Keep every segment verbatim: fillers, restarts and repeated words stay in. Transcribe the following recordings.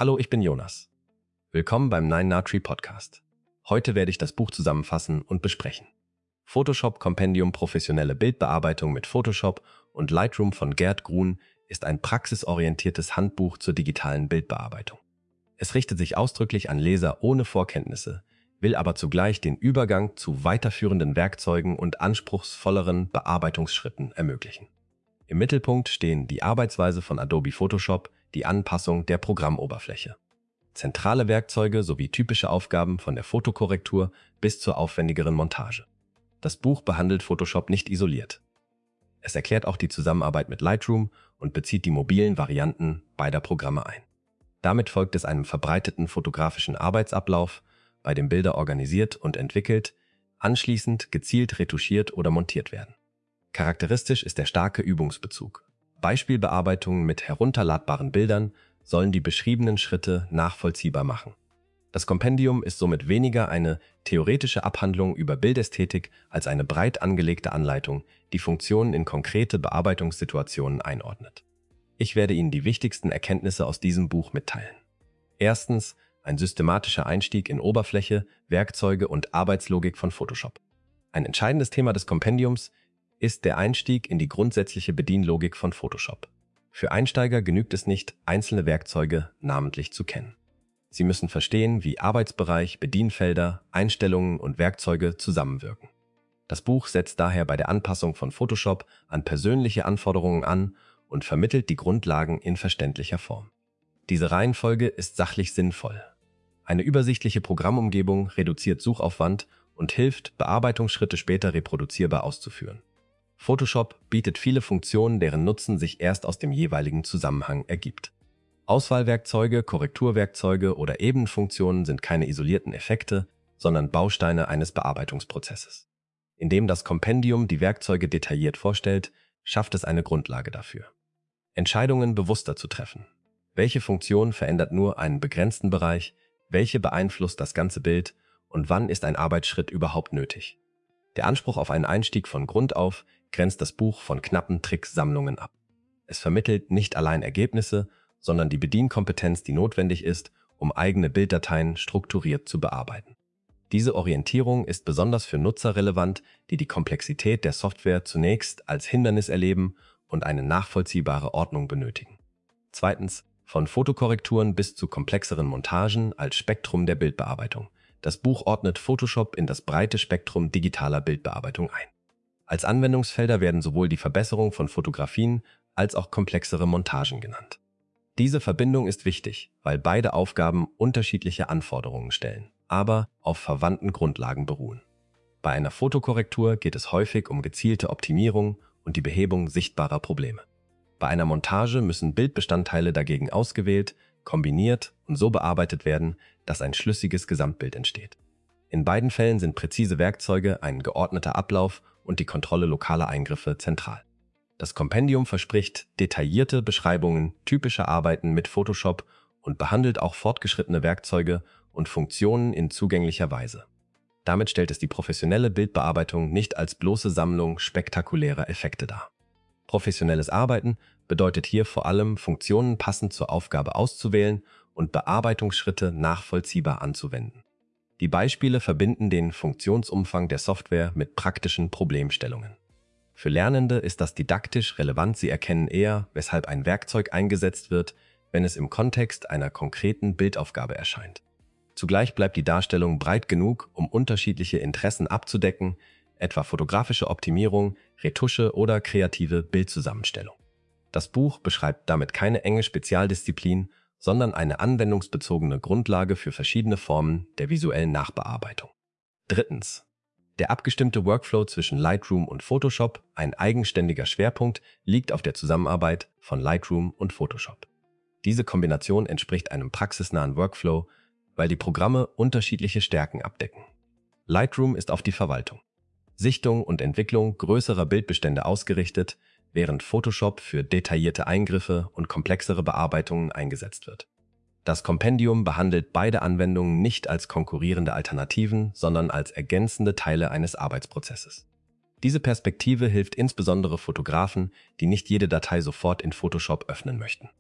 Hallo, ich bin Jonas. Willkommen beim Nine Nine Podcast. Heute werde ich das Buch zusammenfassen und besprechen. Photoshop Kompendium Professionelle Bildbearbeitung mit Photoshop und Lightroom von Gerd Grun ist ein praxisorientiertes Handbuch zur digitalen Bildbearbeitung. Es richtet sich ausdrücklich an Leser ohne Vorkenntnisse, will aber zugleich den Übergang zu weiterführenden Werkzeugen und anspruchsvolleren Bearbeitungsschritten ermöglichen. Im Mittelpunkt stehen die Arbeitsweise von Adobe Photoshop, die Anpassung der Programmoberfläche. Zentrale Werkzeuge sowie typische Aufgaben von der Fotokorrektur bis zur aufwendigeren Montage. Das Buch behandelt Photoshop nicht isoliert. Es erklärt auch die Zusammenarbeit mit Lightroom und bezieht die mobilen Varianten beider Programme ein. Damit folgt es einem verbreiteten fotografischen Arbeitsablauf, bei dem Bilder organisiert und entwickelt, anschließend gezielt retuschiert oder montiert werden. Charakteristisch ist der starke Übungsbezug. Beispielbearbeitungen mit herunterladbaren Bildern sollen die beschriebenen Schritte nachvollziehbar machen. Das Kompendium ist somit weniger eine theoretische Abhandlung über Bildästhetik als eine breit angelegte Anleitung, die Funktionen in konkrete Bearbeitungssituationen einordnet. Ich werde Ihnen die wichtigsten Erkenntnisse aus diesem Buch mitteilen. Erstens, ein systematischer Einstieg in Oberfläche, Werkzeuge und Arbeitslogik von Photoshop. Ein entscheidendes Thema des Kompendiums ist der Einstieg in die grundsätzliche Bedienlogik von Photoshop. Für Einsteiger genügt es nicht, einzelne Werkzeuge namentlich zu kennen. Sie müssen verstehen, wie Arbeitsbereich, Bedienfelder, Einstellungen und Werkzeuge zusammenwirken. Das Buch setzt daher bei der Anpassung von Photoshop an persönliche Anforderungen an und vermittelt die Grundlagen in verständlicher Form. Diese Reihenfolge ist sachlich sinnvoll. Eine übersichtliche Programmumgebung reduziert Suchaufwand und hilft, Bearbeitungsschritte später reproduzierbar auszuführen. Photoshop bietet viele Funktionen, deren Nutzen sich erst aus dem jeweiligen Zusammenhang ergibt. Auswahlwerkzeuge, Korrekturwerkzeuge oder Ebenenfunktionen sind keine isolierten Effekte, sondern Bausteine eines Bearbeitungsprozesses. Indem das Kompendium die Werkzeuge detailliert vorstellt, schafft es eine Grundlage dafür. Entscheidungen bewusster zu treffen. Welche Funktion verändert nur einen begrenzten Bereich, welche beeinflusst das ganze Bild und wann ist ein Arbeitsschritt überhaupt nötig? Der Anspruch auf einen Einstieg von Grund auf grenzt das Buch von knappen Tricksammlungen ab. Es vermittelt nicht allein Ergebnisse, sondern die Bedienkompetenz, die notwendig ist, um eigene Bilddateien strukturiert zu bearbeiten. Diese Orientierung ist besonders für Nutzer relevant, die die Komplexität der Software zunächst als Hindernis erleben und eine nachvollziehbare Ordnung benötigen. Zweitens, von Fotokorrekturen bis zu komplexeren Montagen als Spektrum der Bildbearbeitung. Das Buch ordnet Photoshop in das breite Spektrum digitaler Bildbearbeitung ein. Als Anwendungsfelder werden sowohl die Verbesserung von Fotografien als auch komplexere Montagen genannt. Diese Verbindung ist wichtig, weil beide Aufgaben unterschiedliche Anforderungen stellen, aber auf verwandten Grundlagen beruhen. Bei einer Fotokorrektur geht es häufig um gezielte Optimierung und die Behebung sichtbarer Probleme. Bei einer Montage müssen Bildbestandteile dagegen ausgewählt, kombiniert und so bearbeitet werden, dass ein schlüssiges Gesamtbild entsteht. In beiden Fällen sind präzise Werkzeuge, ein geordneter Ablauf und die Kontrolle lokaler Eingriffe zentral. Das Kompendium verspricht detaillierte Beschreibungen typischer Arbeiten mit Photoshop und behandelt auch fortgeschrittene Werkzeuge und Funktionen in zugänglicher Weise. Damit stellt es die professionelle Bildbearbeitung nicht als bloße Sammlung spektakulärer Effekte dar. Professionelles Arbeiten bedeutet hier vor allem, Funktionen passend zur Aufgabe auszuwählen und Bearbeitungsschritte nachvollziehbar anzuwenden. Die Beispiele verbinden den Funktionsumfang der Software mit praktischen Problemstellungen. Für Lernende ist das didaktisch relevant, sie erkennen eher, weshalb ein Werkzeug eingesetzt wird, wenn es im Kontext einer konkreten Bildaufgabe erscheint. Zugleich bleibt die Darstellung breit genug, um unterschiedliche Interessen abzudecken, etwa fotografische Optimierung, Retusche oder kreative Bildzusammenstellung. Das Buch beschreibt damit keine enge Spezialdisziplin, sondern eine anwendungsbezogene Grundlage für verschiedene Formen der visuellen Nachbearbeitung. Drittens. Der abgestimmte Workflow zwischen Lightroom und Photoshop, ein eigenständiger Schwerpunkt, liegt auf der Zusammenarbeit von Lightroom und Photoshop. Diese Kombination entspricht einem praxisnahen Workflow, weil die Programme unterschiedliche Stärken abdecken. Lightroom ist auf die Verwaltung, Sichtung und Entwicklung größerer Bildbestände ausgerichtet, während Photoshop für detaillierte Eingriffe und komplexere Bearbeitungen eingesetzt wird. Das Kompendium behandelt beide Anwendungen nicht als konkurrierende Alternativen, sondern als ergänzende Teile eines Arbeitsprozesses. Diese Perspektive hilft insbesondere Fotografen, die nicht jede Datei sofort in Photoshop öffnen möchten.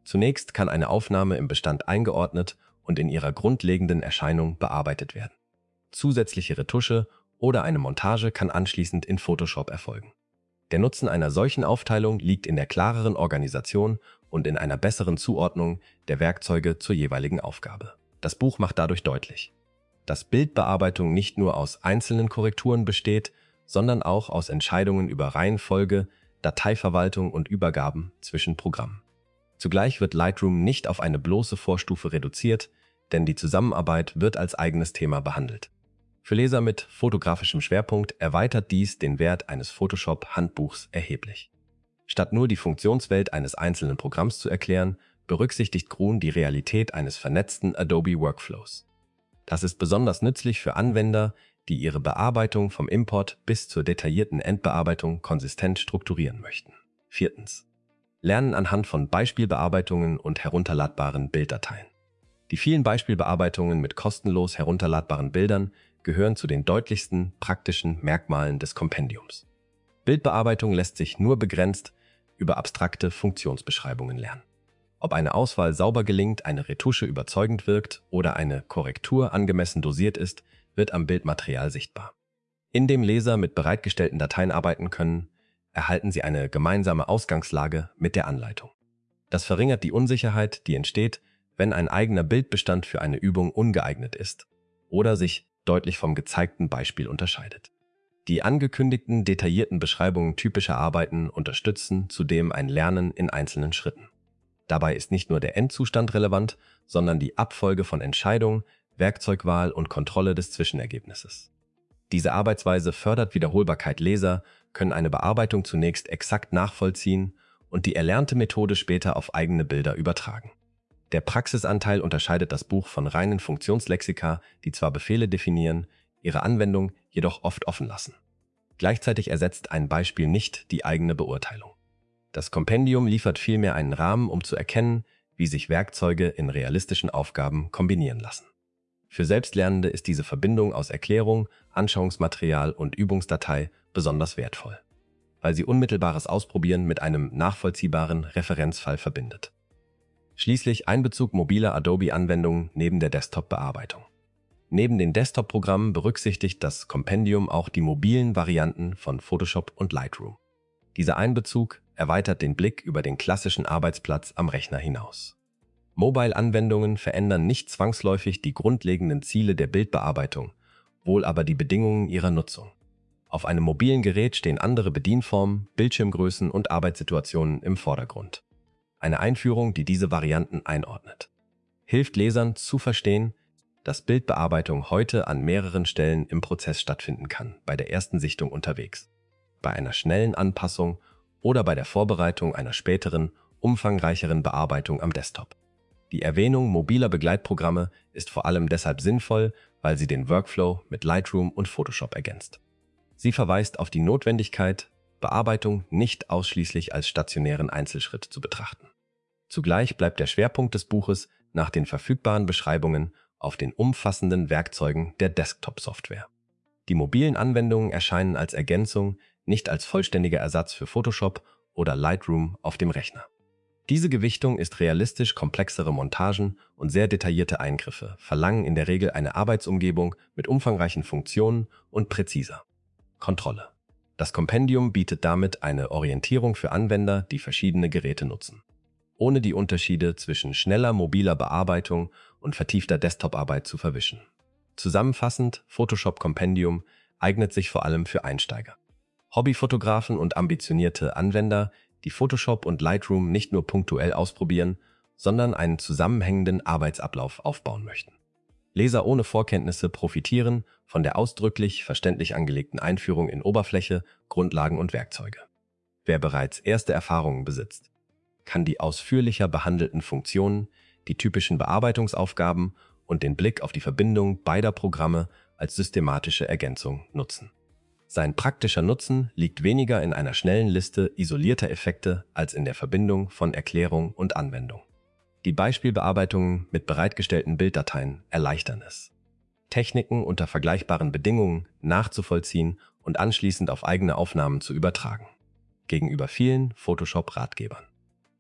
Zunächst kann eine Aufnahme im Bestand eingeordnet und in ihrer grundlegenden Erscheinung bearbeitet werden. Zusätzliche Retusche oder eine Montage kann anschließend in Photoshop erfolgen. Der Nutzen einer solchen Aufteilung liegt in der klareren Organisation und in einer besseren Zuordnung der Werkzeuge zur jeweiligen Aufgabe. Das Buch macht dadurch deutlich, dass Bildbearbeitung nicht nur aus einzelnen Korrekturen besteht, sondern auch aus Entscheidungen über Reihenfolge, Dateiverwaltung und Übergaben zwischen Programmen. Zugleich wird Lightroom nicht auf eine bloße Vorstufe reduziert, denn die Zusammenarbeit wird als eigenes Thema behandelt. Für Leser mit fotografischem Schwerpunkt erweitert dies den Wert eines Photoshop-Handbuchs erheblich. Statt nur die Funktionswelt eines einzelnen Programms zu erklären, berücksichtigt Gruen die Realität eines vernetzten Adobe Workflows. Das ist besonders nützlich für Anwender, die ihre Bearbeitung vom Import bis zur detaillierten Endbearbeitung konsistent strukturieren möchten. Viertens. Lernen anhand von Beispielbearbeitungen und herunterladbaren Bilddateien. Die vielen Beispielbearbeitungen mit kostenlos herunterladbaren Bildern gehören zu den deutlichsten praktischen Merkmalen des Kompendiums. Bildbearbeitung lässt sich nur begrenzt über abstrakte Funktionsbeschreibungen lernen. Ob eine Auswahl sauber gelingt, eine Retusche überzeugend wirkt oder eine Korrektur angemessen dosiert ist, wird am Bildmaterial sichtbar. Indem Leser mit bereitgestellten Dateien arbeiten können, erhalten sie eine gemeinsame Ausgangslage mit der Anleitung. Das verringert die Unsicherheit, die entsteht, wenn ein eigener Bildbestand für eine Übung ungeeignet ist oder sich deutlich vom gezeigten Beispiel unterscheidet. Die angekündigten detaillierten Beschreibungen typischer Arbeiten unterstützen zudem ein Lernen in einzelnen Schritten. Dabei ist nicht nur der Endzustand relevant, sondern die Abfolge von Entscheidung, Werkzeugwahl und Kontrolle des Zwischenergebnisses. Diese Arbeitsweise fördert Wiederholbarkeit. Leser können eine Bearbeitung zunächst exakt nachvollziehen und die erlernte Methode später auf eigene Bilder übertragen. Der Praxisanteil unterscheidet das Buch von reinen Funktionslexika, die zwar Befehle definieren, ihre Anwendung jedoch oft offen lassen. Gleichzeitig ersetzt ein Beispiel nicht die eigene Beurteilung. Das Kompendium liefert vielmehr einen Rahmen, um zu erkennen, wie sich Werkzeuge in realistischen Aufgaben kombinieren lassen. Für Selbstlernende ist diese Verbindung aus Erklärung, Anschauungsmaterial und Übungsdatei besonders wertvoll, weil sie unmittelbares Ausprobieren mit einem nachvollziehbaren Referenzfall verbindet. Schließlich Einbezug mobiler Adobe-Anwendungen neben der Desktop-Bearbeitung. Neben den Desktop-Programmen berücksichtigt das Kompendium auch die mobilen Varianten von Photoshop und Lightroom. Dieser Einbezug erweitert den Blick über den klassischen Arbeitsplatz am Rechner hinaus. Mobile-Anwendungen verändern nicht zwangsläufig die grundlegenden Ziele der Bildbearbeitung, wohl aber die Bedingungen ihrer Nutzung. Auf einem mobilen Gerät stehen andere Bedienformen, Bildschirmgrößen und Arbeitssituationen im Vordergrund. Eine Einführung, die diese Varianten einordnet, hilft Lesern zu verstehen, dass Bildbearbeitung heute an mehreren Stellen im Prozess stattfinden kann, bei der ersten Sichtung unterwegs, bei einer schnellen Anpassung oder bei der Vorbereitung einer späteren, umfangreicheren Bearbeitung am Desktop. Die Erwähnung mobiler Begleitprogramme ist vor allem deshalb sinnvoll, weil sie den Workflow mit Lightroom und Photoshop ergänzt. Sie verweist auf die Notwendigkeit, Bearbeitung nicht ausschließlich als stationären Einzelschritt zu betrachten. Zugleich bleibt der Schwerpunkt des Buches nach den verfügbaren Beschreibungen auf den umfassenden Werkzeugen der Desktop-Software. Die mobilen Anwendungen erscheinen als Ergänzung, nicht als vollständiger Ersatz für Photoshop oder Lightroom auf dem Rechner. Diese Gewichtung ist realistisch, komplexere Montagen und sehr detaillierte Eingriffe verlangen in der Regel eine Arbeitsumgebung mit umfangreichen Funktionen und präziser Kontrolle. Das Kompendium bietet damit eine Orientierung für Anwender, die verschiedene Geräte nutzen, ohne die Unterschiede zwischen schneller mobiler Bearbeitung und vertiefter Desktop-Arbeit zu verwischen. Zusammenfassend, Photoshop Kompendium eignet sich vor allem für Einsteiger, Hobbyfotografen und ambitionierte Anwender, die Photoshop und Lightroom nicht nur punktuell ausprobieren, sondern einen zusammenhängenden Arbeitsablauf aufbauen möchten. Leser ohne Vorkenntnisse profitieren von der ausdrücklich verständlich angelegten Einführung in Oberfläche, Grundlagen und Werkzeuge. Wer bereits erste Erfahrungen besitzt, kann die ausführlicher behandelten Funktionen, die typischen Bearbeitungsaufgaben und den Blick auf die Verbindung beider Programme als systematische Ergänzung nutzen. Sein praktischer Nutzen liegt weniger in einer schnellen Liste isolierter Effekte als in der Verbindung von Erklärung und Anwendung. Die Beispielbearbeitungen mit bereitgestellten Bilddateien erleichtern es, Techniken unter vergleichbaren Bedingungen nachzuvollziehen und anschließend auf eigene Aufnahmen zu übertragen. Gegenüber vielen Photoshop-Ratgebern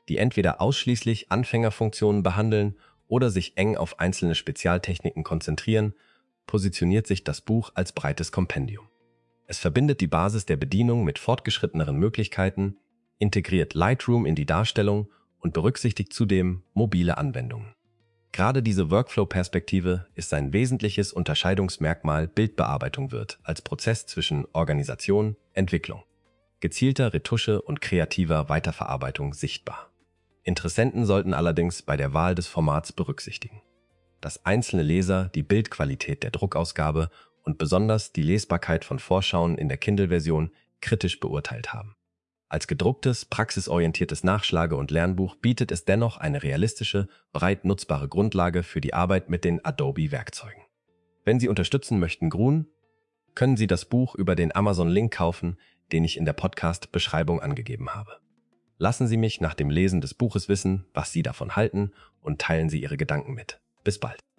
die entweder ausschließlich Anfängerfunktionen behandeln oder sich eng auf einzelne Spezialtechniken konzentrieren, positioniert sich das Buch als breites Kompendium. Es verbindet die Basis der Bedienung mit fortgeschritteneren Möglichkeiten, integriert Lightroom in die Darstellung und berücksichtigt zudem mobile Anwendungen. Gerade diese Workflow-Perspektive ist ein wesentliches Unterscheidungsmerkmal. Bildbearbeitung wird als Prozess zwischen Organisation, Entwicklung, gezielter Retusche und kreativer Weiterverarbeitung sichtbar. Interessenten sollten allerdings bei der Wahl des Formats berücksichtigen, dass einzelne Leser die Bildqualität der Druckausgabe und besonders die Lesbarkeit von Vorschauen in der Kindle-Version kritisch beurteilt haben. Als gedrucktes, praxisorientiertes Nachschlage- und Lernbuch bietet es dennoch eine realistische, breit nutzbare Grundlage für die Arbeit mit den Adobe-Werkzeugen. Wenn Sie unterstützen möchten, Grun, können Sie das Buch über den Amazon-Link kaufen, den ich in der Podcast-Beschreibung angegeben habe. Lassen Sie mich nach dem Lesen des Buches wissen, was Sie davon halten, und teilen Sie Ihre Gedanken mit. Bis bald.